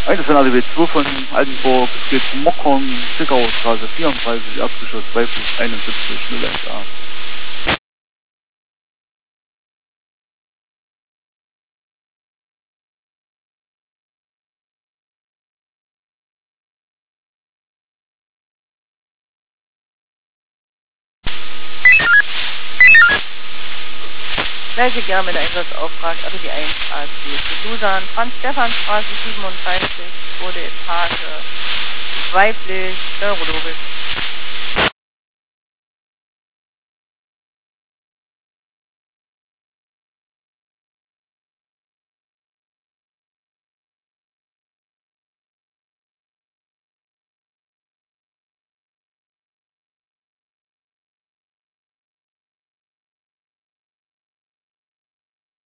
Eins von ADW 2 von Altenburg, es geht zum Mockern, Zwickauer Straße 34, Erdgeschoss 2 plus 71, 01A. Gleiche gerne mit der Einsatzauftrag, also die 1 ASB. Susan, Franz-Stefan-Straße 37, wurde Etage, weiblich, neurologisch.